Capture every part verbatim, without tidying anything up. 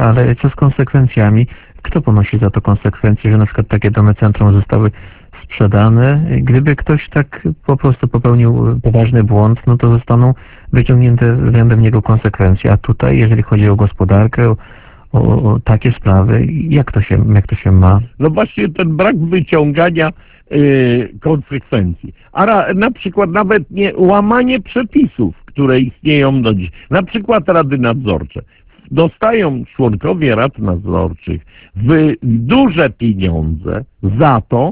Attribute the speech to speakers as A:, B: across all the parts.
A: ale co z konsekwencjami? Kto ponosi za to konsekwencje, że na przykład takie domy centrum zostały sprzedane? Gdyby ktoś tak po prostu popełnił poważny błąd, no to zostaną wyciągnięte względem niego konsekwencje. A tutaj, jeżeli chodzi o gospodarkę, o, o, o takie sprawy, jak to się, jak to się ma?
B: No właśnie ten brak wyciągania y, konsekwencji. A ra, na przykład nawet nie łamanie przepisów, które istnieją do dziś. Na przykład rady nadzorcze. Dostają członkowie rad nadzorczych w duże pieniądze za to,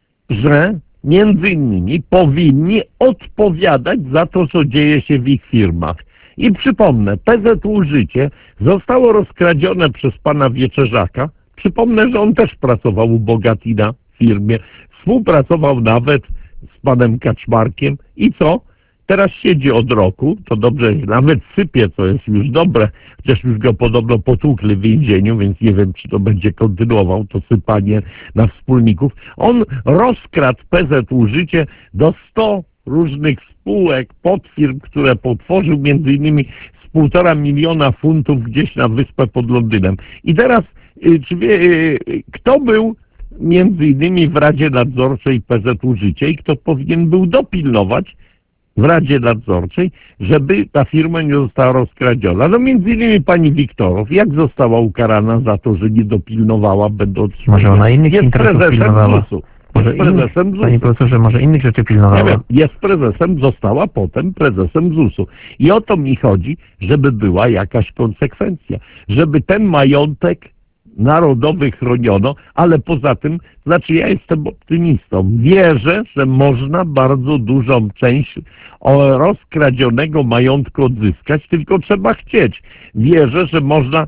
B: że między innymi powinni odpowiadać za to, co dzieje się w ich firmach. I przypomnę, P Z U Życie zostało rozkradzione przez pana Wieczerzaka. Przypomnę, że on też pracował u Bogatina w firmie, współpracował nawet z panem Kaczmarkiem i co? Teraz siedzi od roku, to dobrze, nawet sypie, co jest już dobre, chociaż już go podobno potłukli w więzieniu, więc nie wiem, czy to będzie kontynuował to sypanie na wspólników. On rozkradł P Z U Życie do stu różnych spółek, podfirm, które potworzył, między innymi z półtora miliona funtów gdzieś na wyspę pod Londynem. I teraz, czy wie, kto był między innymi w Radzie Nadzorczej P Z U Życie i kto powinien był dopilnować w Radzie Nadzorczej, żeby ta firma nie została rozkradziona? No między innymi pani Wiktorow. Jak została ukarana za to, że nie dopilnowała, będąc...
A: Może ona innych
B: jest
A: interesów
B: prezesem
A: pilnowała.
B: zusu.
A: Może
B: Jest prezesem
A: innych,
B: zusu.
A: panie profesorze, może innych rzeczy
B: Nie
A: pilnowała?
B: wiem, jest prezesem, została potem prezesem zusu. I o to mi chodzi, żeby była jakaś konsekwencja. Żeby ten majątek narodowy chroniono, ale poza tym, znaczy ja jestem optymistą. Wierzę, że można bardzo dużą część rozkradzionego majątku odzyskać, tylko trzeba chcieć. Wierzę, że można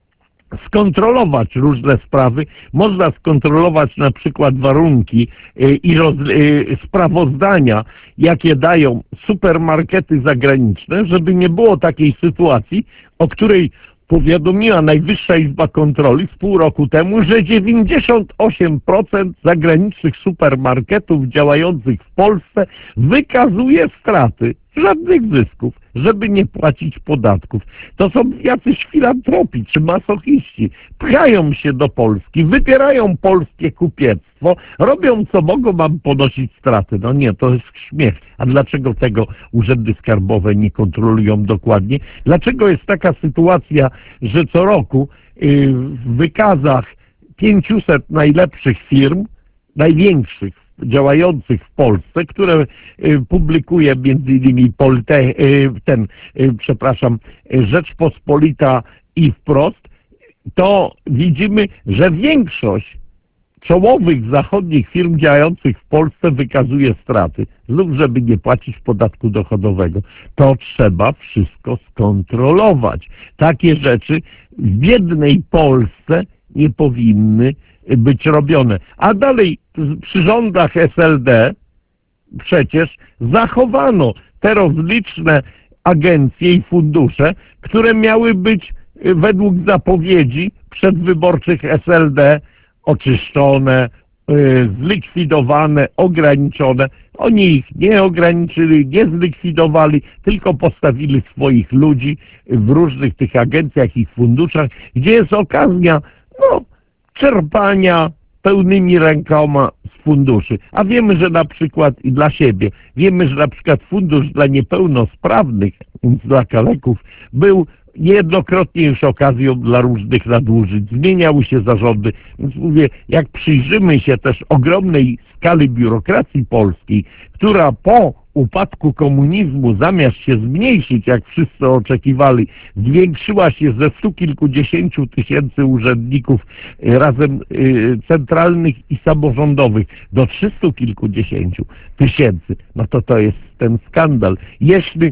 B: skontrolować różne sprawy, można skontrolować na przykład warunki i roz, sprawozdania, jakie dają supermarkety zagraniczne, żeby nie było takiej sytuacji, o której powiadomiła Najwyższa Izba Kontroli z pół roku temu, że dziewięćdziesiąt osiem procent zagranicznych supermarketów działających w Polsce wykazuje straty, żadnych zysków, żeby nie płacić podatków. To są jacyś filantropi czy masochiści. Pchają się do Polski, wypierają polskie kupiectwo, robią co mogą, mam ponosić straty. No nie, to jest śmiech. A dlaczego tego urzędy skarbowe nie kontrolują dokładnie? Dlaczego jest taka sytuacja, że co roku w wykazach pięciuset najlepszych firm, największych, działających w Polsce, które publikuje między innymi Polte, ten, przepraszam, Rzeczpospolita i Wprost, to widzimy, że większość czołowych zachodnich firm działających w Polsce wykazuje straty. Znów, żeby nie płacić podatku dochodowego. To trzeba wszystko skontrolować. Takie rzeczy w biednej Polsce nie powinny być robione. A dalej przy rządach S L D przecież zachowano te rozliczne agencje i fundusze, które miały być według zapowiedzi przedwyborczych S L D oczyszczone, zlikwidowane, ograniczone. Oni ich nie ograniczyli, nie zlikwidowali, tylko postawili swoich ludzi w różnych tych agencjach i funduszach, gdzie jest okazja, no, czerpania pełnymi rękoma z funduszy. A wiemy, że na przykład i dla siebie, wiemy, że na przykład fundusz dla niepełnosprawnych, więc dla kaleków, był niejednokrotnie już okazją dla różnych nadużyć. Zmieniały się zarządy. Więc mówię, jak przyjrzymy się też ogromnej skali biurokracji polskiej, która po upadku komunizmu zamiast się zmniejszyć, jak wszyscy oczekiwali, zwiększyła się ze stu kilkudziesięciu tysięcy urzędników razem y, centralnych i samorządowych do trzystu kilkudziesięciu tysięcy. No to to jest ten skandal. Jeśli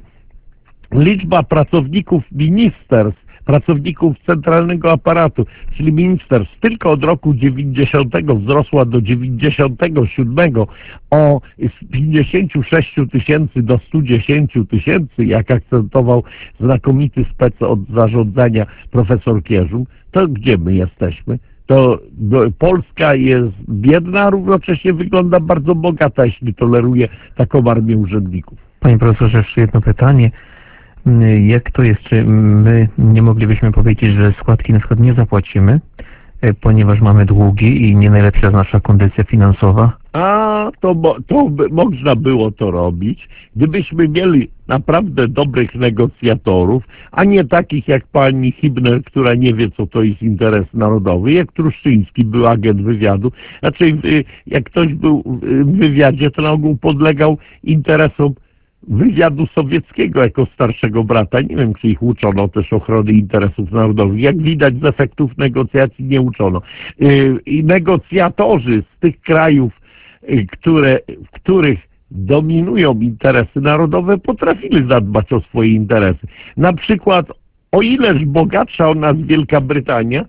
B: liczba pracowników ministerstw, pracowników centralnego aparatu, czyli ministerstw, tylko od roku dziewięćdziesiątego wzrosła do dziewięćdziesiątego siódmego o z pięćdziesięciu sześciu tysięcy do stu dziesięciu tysięcy, jak akcentował znakomity spec od zarządzania profesor Kierzum, to gdzie my jesteśmy? To Polska jest biedna, a równocześnie wygląda bardzo bogata, jeśli toleruje taką armię urzędników.
A: Panie profesorze, jeszcze jedno pytanie. Jak to jest? Czy my nie moglibyśmy powiedzieć, że składki na przykład nie zapłacimy, ponieważ mamy długi i nie najlepsza jest nasza kondycja finansowa?
B: A to, mo- to by, można było to robić, gdybyśmy mieli naprawdę dobrych negocjatorów, a nie takich jak pani Hibner, która nie wie, co to jest interes narodowy, jak Truszczyński był agent wywiadu. Znaczy, y, jak ktoś był w wywiadzie, to na ogół podlegał interesom wywiadu sowieckiego jako starszego brata. Nie wiem, czy ich uczono też ochrony interesów narodowych. Jak widać z efektów negocjacji nie uczono. Y, I negocjatorzy z tych krajów, które, w których dominują interesy narodowe, potrafili zadbać o swoje interesy. Na przykład, o ileż bogatsza od nas Wielka Brytania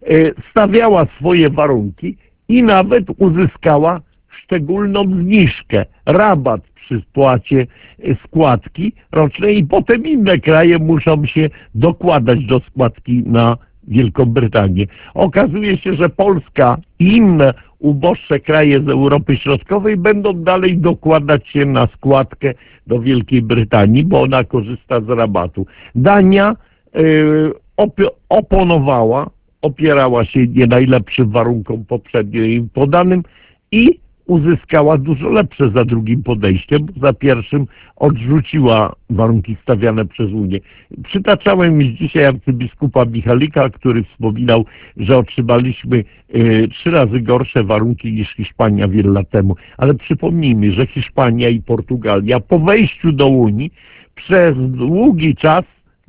B: stawiała swoje warunki i nawet uzyskała szczególną zniżkę, rabat przy spłacie składki rocznej i potem inne kraje muszą się dokładać do składki na Wielką Brytanię. Okazuje się, że Polska i inne uboższe kraje z Europy Środkowej będą dalej dokładać się na składkę do Wielkiej Brytanii, bo ona korzysta z rabatu. Dania y, op- oponowała, opierała się nie najlepszym warunkom poprzednio im podanym i uzyskała dużo lepsze za drugim podejściem, bo za pierwszym odrzuciła warunki stawiane przez Unię. Przytaczałem już dzisiaj arcybiskupa Michalika, który wspominał, że otrzymaliśmy y, trzy razy gorsze warunki niż Hiszpania wiele lat temu. Ale przypomnijmy, że Hiszpania i Portugalia po wejściu do Unii przez długi czas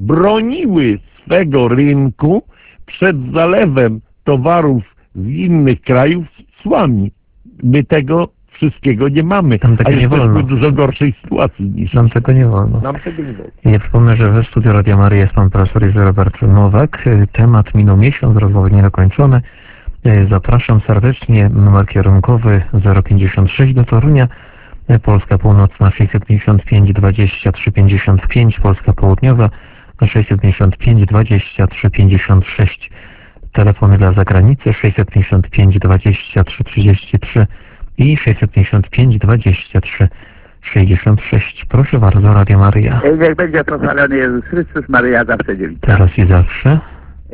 B: broniły swego rynku przed zalewem towarów z innych krajów cłami. My tego wszystkiego nie mamy,
A: Tam tego
B: a
A: nie
B: jesteśmy
A: wolno.
B: w dużo gorszej sytuacji niż...
A: Nam tego nie wolno.
B: Nam tego nie wolno.
A: Ja przypomnę, że we studiu Radia Maryja jest pan profesor Jerzy Robert Nowak. Temat minął miesiąc, rozmowy niedokończone. Zapraszam serdecznie. Numer kierunkowy zero pięćdziesiąt sześć do Torunia. Polska Północna sześćset pięćdziesiąt pięć dwadzieścia trzy pięćdziesiąt pięć. Polska Południowa sześćset pięćdziesiąt pięć dwadzieścia trzy pięćdziesiąt sześć. Telefony dla zagranicy sześćset pięćdziesiąt pięć dwadzieścia trzy trzydzieści trzy i sześćset pięćdziesiąt pięć dwadzieścia trzy sześćdziesiąt sześć. Proszę bardzo, Radio Maryja.
C: Niech będzie pochwalony Jezus Chrystus, Maryja zawsze dziewica.
A: Teraz i zawsze.
C: E,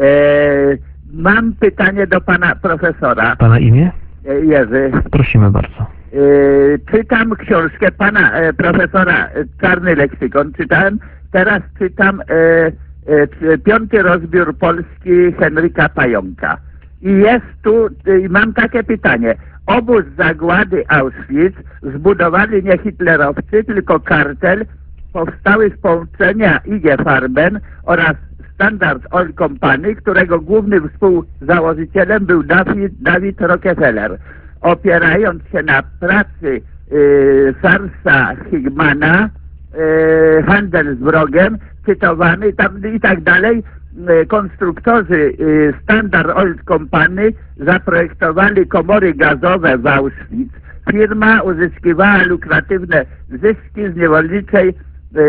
C: mam pytanie do pana profesora
A: Pana imię?
C: e, Jerzy.
A: Prosimy bardzo.
C: E, czytam książkę pana e, profesora e, Czarny Leksykon. Czytałem, teraz czytam e, e, piąty rozbiór Polski Henryka Pająka. I jest tu, i mam takie pytanie. Obóz zagłady Auschwitz zbudowali nie hitlerowcy, tylko kartel powstały z połączenia I G Farben oraz Standard Oil Company, którego głównym współzałożycielem był David, David Rockefeller. Opierając się na pracy y, Sarsa Higmana, y, Handel z wrogiem, cytowany tam i tak dalej, konstruktorzy Standard Oil Company zaprojektowali komory gazowe w Auschwitz. Firma uzyskiwała lukratywne zyski z niewolniczej e,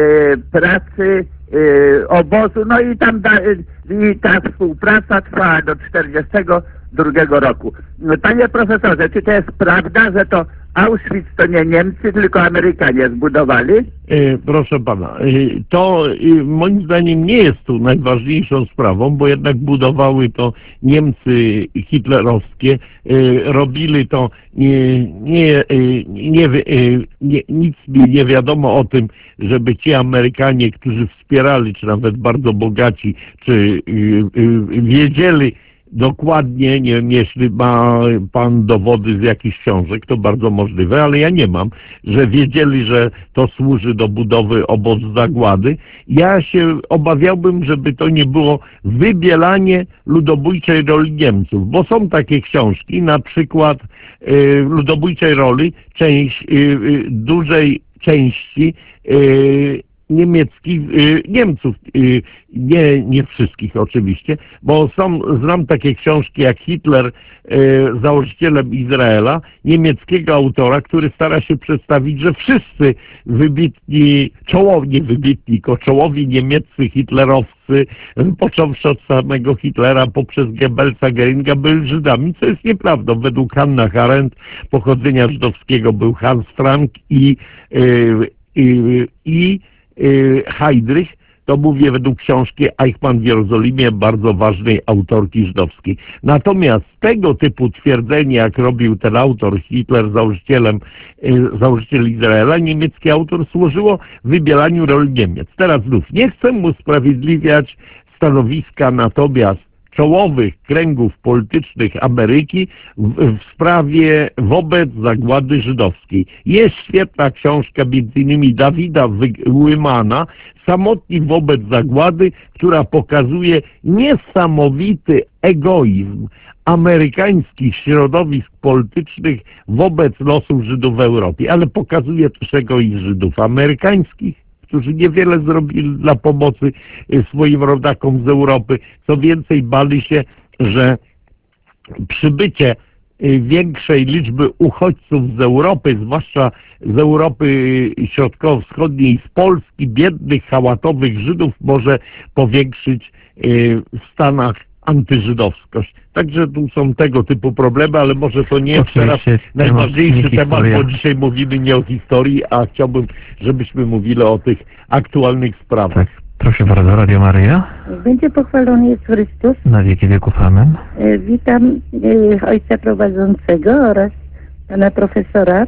C: pracy e, obozu. No i tam da, i ta współpraca trwała do czterdziestego drugiego roku. Panie profesorze, czy to jest prawda, że to Auschwitz to nie Niemcy, tylko Amerykanie zbudowali?
B: E, proszę pana, e, to e, moim zdaniem nie jest tu najważniejszą sprawą, bo jednak budowały to Niemcy hitlerowskie, e, robili to nie, nie, e, nie, e, nie, nic mi nie wiadomo o tym, żeby ci Amerykanie, którzy wspierali, czy nawet bardzo bogaci, czy e, e, wiedzieli dokładnie, nie wiem, jeśli ma pan dowody z jakichś książek, to bardzo możliwe, ale ja nie mam, że wiedzieli, że to służy do budowy obozu zagłady. Ja się obawiałbym, żeby to nie było wybielanie ludobójczej roli Niemców, bo są takie książki, na przykład y, ludobójczej roli część, y, y, dużej części y, niemieckich, y, Niemców, y, nie, nie wszystkich oczywiście, bo są, znam takie książki jak Hitler, y, założycielem Izraela, niemieckiego autora, który stara się przedstawić, że wszyscy wybitni, czołowi, wybitni, tylko czołowi niemieccy hitlerowcy, począwszy od samego Hitlera poprzez Goebbelsa, Geringa, byli Żydami, co jest nieprawdą. Według Hannah Arendt pochodzenia żydowskiego był Hans Frank i, y, y, i Heydrich, To mówię według książki Eichmann w Jerozolimie, bardzo ważnej autorki żydowskiej. Natomiast tego typu twierdzenie, jak robił ten autor, Hitler założycielem, założyciel Izraela, niemiecki autor, służyło wybielaniu roli Niemiec. Teraz znów nie chcę mu usprawiedliwiać stanowiska, natomiast czołowych kręgów politycznych Ameryki w, w sprawie wobec zagłady żydowskiej. Jest świetna książka między innymi Dawida Wymana, Samotni wobec zagłady, która pokazuje niesamowity egoizm amerykańskich środowisk politycznych wobec losów Żydów w Europie, ale pokazuje też egoizm Żydów amerykańskich, którzy niewiele zrobili dla pomocy swoim rodakom z Europy. Co więcej, bali się, że przybycie większej liczby uchodźców z Europy, zwłaszcza z Europy Środkowo-Wschodniej, z Polski, biednych, hałatowych Żydów, może powiększyć w Stanach antyżydowskość. Także tu są tego typu problemy, ale może to nie jest teraz najważniejszy temat, bo dzisiaj mówimy nie o historii, a chciałbym, żebyśmy mówili o tych aktualnych sprawach.
A: Tak, proszę bardzo, Radio Maryja.
D: Będzie pochwalony jest Chrystus.
A: Na wieki wieków, amen.
D: E, Witam e, ojca prowadzącego oraz pana profesora.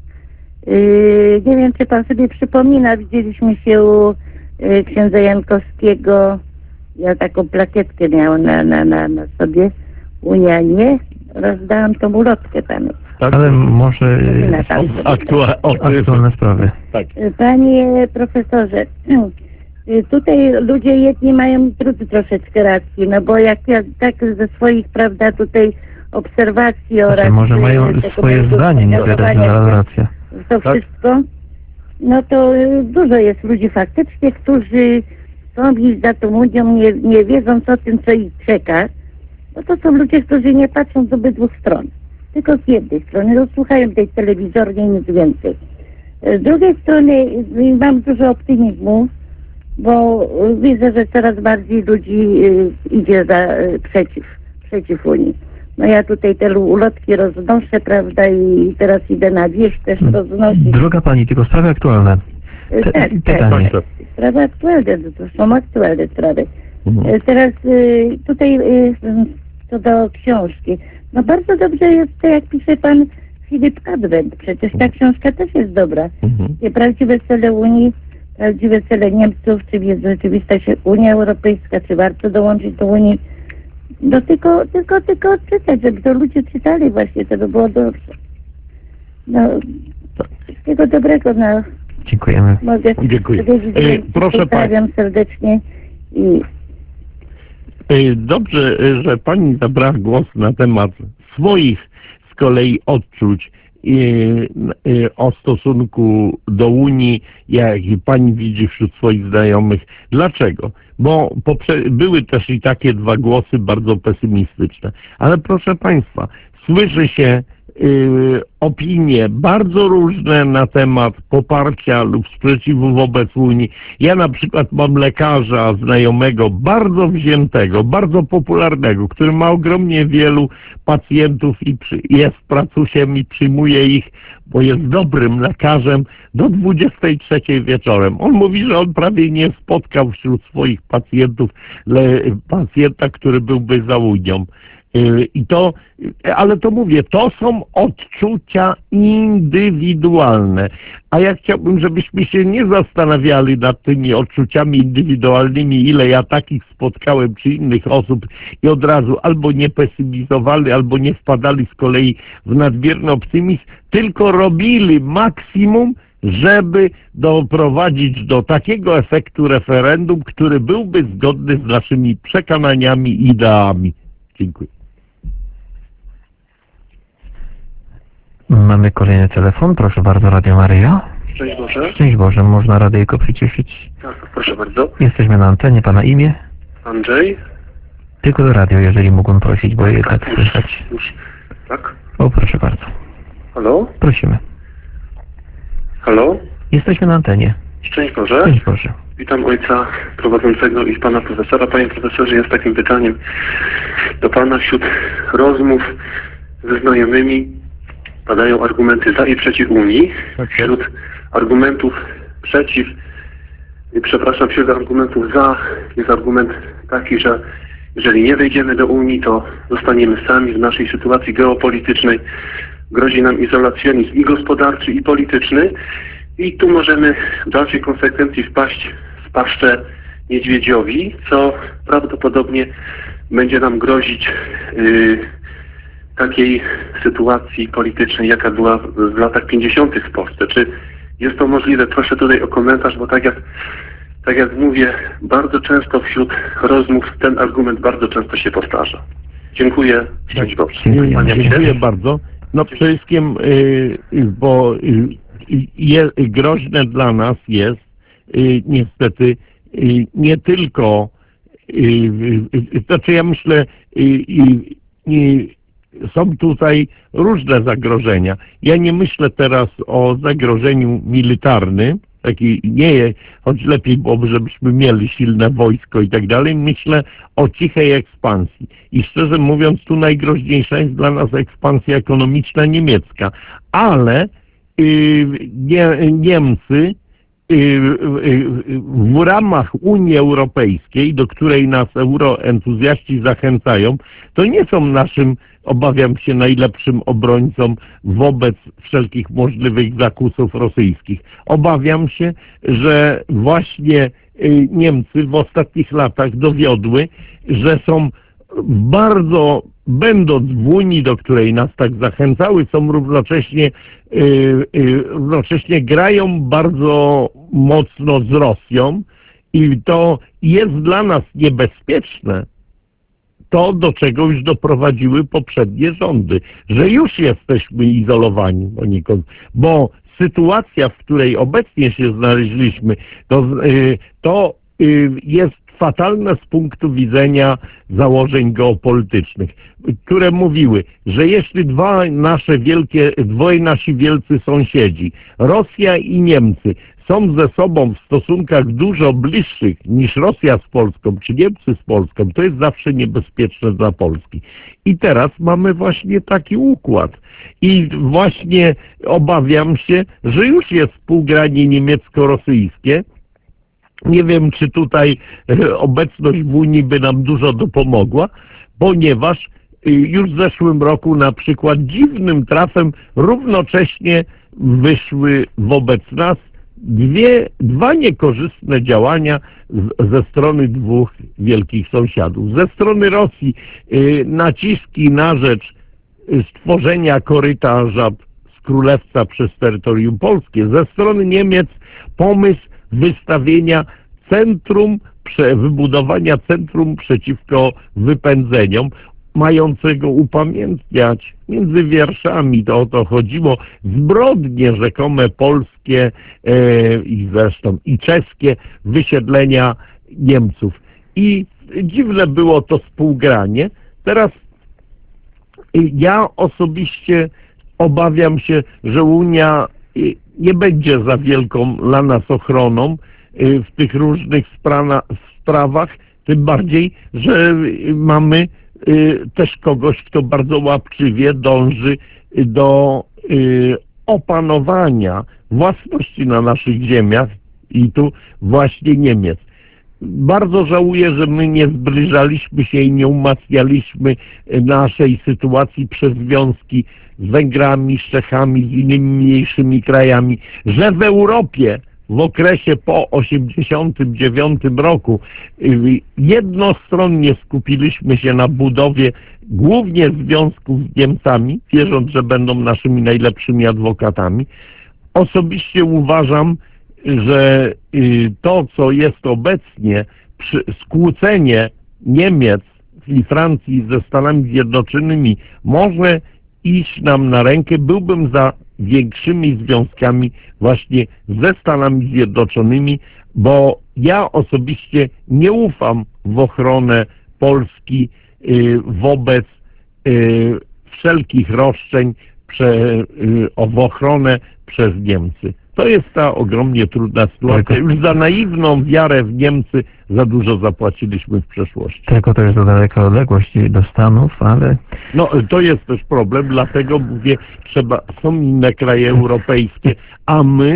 D: E, Nie wiem, czy pan sobie przypomina, widzieliśmy się u e, księdza Jankowskiego. Ja taką plakietkę miałam na, na, na, na sobie. Unia nie. Rozdałam tą ulotkę panu.
B: Tak?
A: Ale może
D: Inna tam.
B: Aktua- o,
A: aktualne sprawy.
B: tak.
D: E, Panie profesorze, e, tutaj ludzie jedni mają drugi troszeczkę racji, no bo jak ja tak ze swoich, prawda, tutaj obserwacji oraz...
A: Znaczy, może
D: e,
A: mają
D: tego
A: swoje
D: mojego
A: zdanie, nie widać, że
D: zachowania,
A: racja.
D: to
B: Tak.
D: wszystko, no to y, dużo jest ludzi faktycznie, którzy są gdzieś za tą Unią, nie, nie wiedząc o tym, co ich czeka. No to są ludzie, którzy nie patrzą z obydwu stron, tylko z jednej strony, no, słuchają tej telewizornie, nic więcej. Z drugiej strony y, mam dużo optymizmu, bo y, widzę, że coraz bardziej ludzi y, idzie za, y, przeciw, przeciw Unii. No ja tutaj te ulotki roznoszę, prawda, i teraz idę na wieś też roznosić.
A: Droga pani, tylko sprawy aktualne.
D: Y,
A: Te,
D: tak,
A: pytanie.
D: tak. Sprawy aktualne, to są aktualne sprawy.
B: Mhm.
D: E, Teraz y, tutaj y, co do książki. No bardzo dobrze jest to, jak pisze pan Filip Adwent. Przecież ta książka też jest dobra.
B: Mhm.
D: Prawdziwe cele Unii, prawdziwe cele Niemców, czy jest rzeczywista się Unia Europejska, czy warto dołączyć do Unii. No tylko, tylko, tylko czytać, żeby to ludzie czytali właśnie, to by było dobrze. No, wszystkiego dobrego, no.
A: Dziękujemy.
D: Mogę
B: Dziękuję.
D: powiedzieć,
B: E,
D: że
B: proszę
D: pozdrawiam serdecznie i
B: E, Dobrze, e, że pani zabrała głos na temat swoich z kolei odczuć e, e, o stosunku do Unii, jak i pani widzi wśród swoich znajomych. Dlaczego? Bo poprze- były też i takie dwa głosy bardzo pesymistyczne. Ale proszę państwa, słyszy się y, opinie bardzo różne na temat poparcia lub sprzeciwu wobec Unii. Ja na przykład mam lekarza znajomego, bardzo wziętego, bardzo popularnego, który ma ogromnie wielu pacjentów i przy, jest pracusiem i przyjmuje ich, bo jest dobrym lekarzem, do dwudziestej trzeciej wieczorem. On mówi, że on prawie nie spotkał wśród swoich pacjentów le, pacjenta, który byłby za Unią. I to, ale to mówię, to są odczucia indywidualne. A ja chciałbym, żebyśmy się nie zastanawiali nad tymi odczuciami indywidualnymi, ile ja takich spotkałem, czy innych osób i od razu albo nie pesymizowali, albo nie wpadali z kolei w nadmierny optymizm, tylko robili maksimum, żeby doprowadzić do takiego efektu referendum, który byłby zgodny z naszymi przekonaniami i ideami. Dziękuję.
A: Mamy kolejny telefon, proszę bardzo, Radio Maryja.
E: Szczęść Boże.
A: Szczęść Boże, można radyjko przyciszyć.
E: Tak, proszę bardzo.
A: Jesteśmy na antenie, pana imię?
E: Andrzej.
A: Tylko do radio, jeżeli mógłbym prosić, bo je tak słychać.
E: Już. Tak.
A: O, proszę bardzo.
E: Halo?
A: Prosimy.
E: Halo?
A: Jesteśmy na antenie.
E: Szczęść Boże.
A: Szczęść Boże.
E: Witam ojca prowadzącego i pana profesora. Panie profesorze, jest takim pytaniem do pana. Wśród rozmów ze znajomymi padają argumenty za i przeciw Unii.
B: Tak,
E: Wśród argumentów przeciw I przepraszam, wśród argumentów za jest argument taki, że jeżeli nie wejdziemy do Unii, to zostaniemy sami w naszej sytuacji geopolitycznej. Grozi nam izolacjonizm i gospodarczy, i polityczny. I tu możemy w dalszej konsekwencji wpaść w paszczę niedźwiedziowi, co prawdopodobnie będzie nam grozić yy, takiej sytuacji politycznej, jaka była w, w latach pięćdziesiątych w Polsce. Czy jest to możliwe? Proszę tutaj o komentarz, bo tak jak, tak jak mówię, bardzo często wśród rozmów ten argument bardzo często się powtarza. Dziękuję. Szczęść Boże.
A: Dziękuję.
E: Panie
B: Dziękuję
E: Ministrze.
B: bardzo. No przede wszystkim, y, y, bo y, je, groźne dla nas jest y, niestety y, nie tylko, y, y, znaczy ja myślę, y, y, y, są tutaj różne zagrożenia. Ja nie myślę teraz o zagrożeniu militarnym, taki nie, choć lepiej byłoby, żebyśmy mieli silne wojsko i tak dalej. Myślę o cichej ekspansji. I szczerze mówiąc, tu najgroźniejsza jest dla nas ekspansja ekonomiczna niemiecka. Ale yy, nie, Niemcy yy, yy, w ramach Unii Europejskiej, do której nas euroentuzjaści zachęcają, to nie są naszym, obawiam się, najlepszym obrońcą wobec wszelkich możliwych zakusów rosyjskich. Obawiam się, że właśnie Niemcy w ostatnich latach dowiodły, że są bardzo, będąc w Unii, do której nas tak zachęcały, są równocześnie, yy, yy, równocześnie grają bardzo mocno z Rosją i to jest dla nas niebezpieczne, to, do czego już doprowadziły poprzednie rządy, że już jesteśmy izolowani poniekąd, bo sytuacja, w której obecnie się znaleźliśmy, to, to jest fatalne z punktu widzenia założeń geopolitycznych, które mówiły, że jeśli dwa nasze wielkie, dwoj nasi wielcy sąsiedzi, Rosja i Niemcy, są ze sobą w stosunkach dużo bliższych niż Rosja z Polską, czy Niemcy z Polską, to jest zawsze niebezpieczne dla Polski. I teraz mamy właśnie taki układ. I właśnie obawiam się, że już jest współgranie niemiecko-rosyjskie. Nie wiem, czy tutaj obecność w Unii by nam dużo dopomogła, ponieważ już w zeszłym roku na przykład dziwnym trafem równocześnie wyszły wobec nas dwie, dwa niekorzystne działania z, ze strony dwóch wielkich sąsiadów. Ze strony Rosji y, naciski na rzecz stworzenia korytarza z Królewca przez terytorium polskie. Ze strony Niemiec pomysł wystawienia centrum, prze, wybudowania centrum przeciwko wypędzeniom, mającego upamiętniać między wierszami, to o to chodziło, zbrodnie rzekome polskie e, i zresztą i czeskie wysiedlenia Niemców. I dziwne było to współgranie. Teraz ja osobiście obawiam się, że Unia nie będzie za wielką dla nas ochroną w tych różnych spra- sprawach, tym bardziej, że mamy też kogoś, kto bardzo łapczywie dąży do opanowania własności na naszych ziemiach i tu właśnie Niemiec. Bardzo żałuję, że my nie zbliżaliśmy się i nie umacnialiśmy naszej sytuacji przez związki z Węgrami, z Czechami, z innymi mniejszymi krajami, że w Europie w okresie po osiemdziesiątym dziewiątym roku jednostronnie skupiliśmy się na budowie głównie związków z Niemcami, wierząc, że będą naszymi najlepszymi adwokatami. Osobiście uważam, że to, co jest obecnie, skłócenie Niemiec i Francji ze Stanami Zjednoczonymi może iść nam na rękę. Byłbym za większymi związkami właśnie ze Stanami Zjednoczonymi, bo ja osobiście nie ufam w ochronę Polski wobec wszelkich roszczeń w ochronę przez Niemcy. To jest ta ogromnie trudna sytuacja. Już za naiwną wiarę w Niemcy za dużo zapłaciliśmy w przeszłości.
A: Tylko to jest za daleka odległość do Stanów, ale...
B: No to jest też problem, dlatego mówię, trzeba, są inne kraje europejskie, a my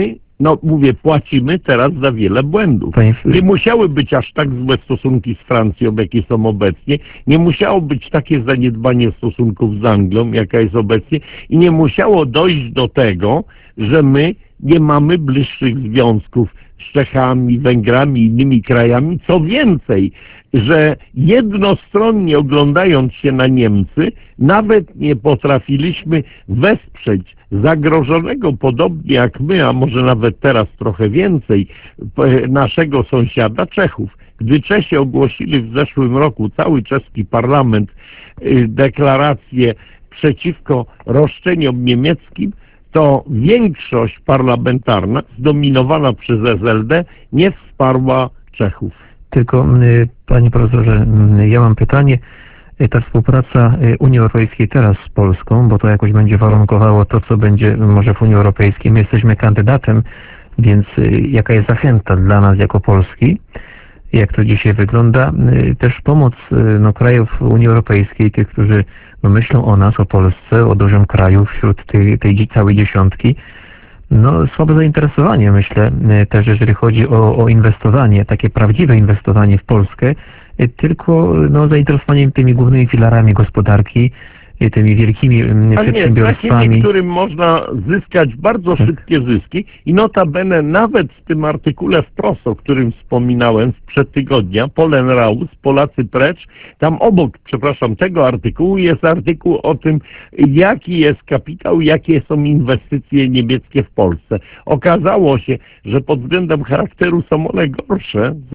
B: no mówię, płacimy teraz za wiele błędów.
A: Panie-
B: Nie musiały być aż tak złe stosunki z Francją, jakie są obecnie, nie musiało być takie zaniedbanie stosunków z Anglią, jaka jest obecnie i nie musiało dojść do tego, że my nie mamy bliższych związków z Czechami, Węgrami i innymi krajami. Co więcej, że jednostronnie oglądając się na Niemcy, nawet nie potrafiliśmy wesprzeć zagrożonego podobnie jak my, a może nawet teraz trochę więcej, naszego sąsiada Czechów. Gdy Czesi ogłosili w zeszłym roku, cały czeski parlament, deklarację przeciwko roszczeniom niemieckim, to większość parlamentarna, zdominowana przez S L D, nie wsparła Czechów.
A: Tylko, y, panie profesorze, y, ja mam pytanie. Y, Ta współpraca y, Unii Europejskiej teraz z Polską, bo to jakoś będzie warunkowało to, co będzie może w Unii Europejskiej. My jesteśmy kandydatem, więc y, jaka jest zachęta dla nas jako Polski? Jak to dzisiaj wygląda? Y, Też pomoc y, no, krajów Unii Europejskiej, tych, którzy no, myślą o nas, o Polsce, o dużym kraju wśród tej, tej dzi- całej dziesiątki. No, słabe zainteresowanie, myślę, y, też jeżeli chodzi o, o inwestowanie, takie prawdziwe inwestowanie w Polskę, y, tylko no, zainteresowaniem tymi głównymi filarami gospodarki, y, tymi wielkimi y,
B: A nie,
A: przedsiębiorstwami.
B: takimi, którym można zyskać bardzo
A: Tak.
B: szybkie zyski i notabene nawet w tym artykule wprost, o którym wspominałem sprzed tygodnia, Polen Raus, Polacy precz, tam obok, przepraszam, tego artykułu jest artykuł o tym, jaki jest kapitał, jakie są inwestycje niemieckie w Polsce. Okazało się, że pod względem charakteru są one gorsze